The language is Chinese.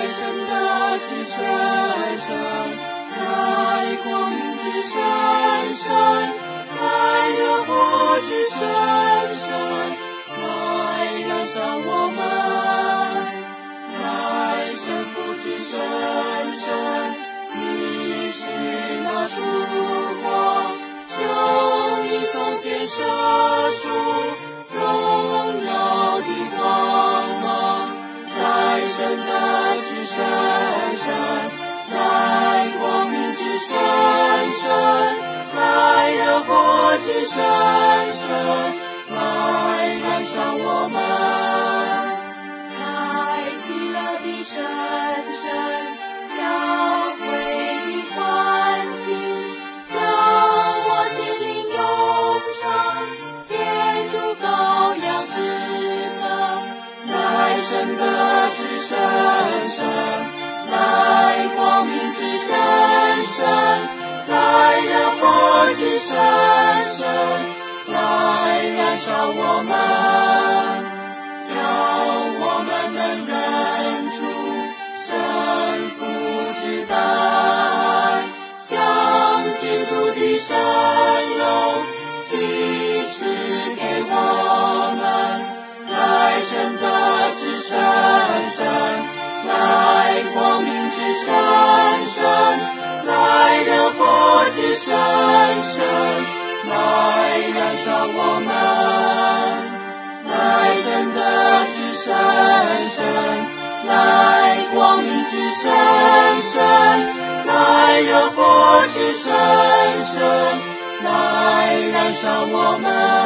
来神的之神神，来光明之神神，来热火之神神，来燃烧我们，来神父之神神，你是那烛火，求你从天射出荣耀的光芒，来神的之神神，来光明之神神，来热火之神神，来燃烧我们，来喜乐的神神，教会的欢欣，将我心灵忧伤，贴住羔羊之歌，来神的之神神，来光明之神神，来热火之神神，来燃烧我们，叫我们能认出神父之代，将基督的神荣启示给我们，来神的之神神，来光明之神神，来热火之神神，来燃烧我们，来神的之神神，来光明之神神，来热火之神神，来燃烧我们。